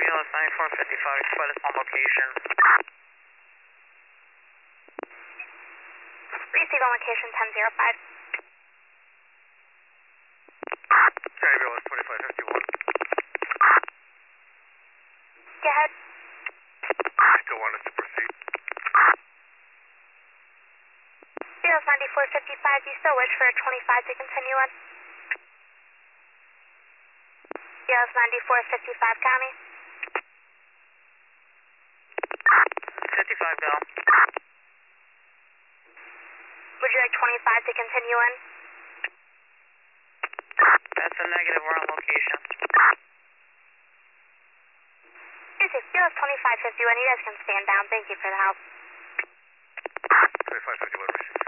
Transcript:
BLS 9455, split us on location. Receive on location 1005. Charlie BLS 2551. Go ahead. Still want us to proceed. BLS 9455, you still wish for a 25 to continue on? BLS 9455, County. 55 Bell. Would you like 25 to continue on? That's a negative, we're on location. Receive BLS 2551, you guys can stand down. Thank you for the help. 2551, receive.